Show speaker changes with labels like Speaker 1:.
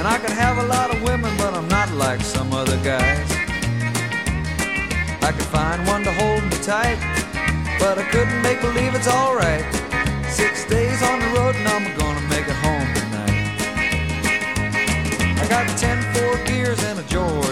Speaker 1: And I could have a lot of women, but I'm not like some other guys. I could find one to hold me tight, but I couldn't make believe it's alright. 6 days on the road and I'm gonna make it home tonight. I got 10 4 gears and a George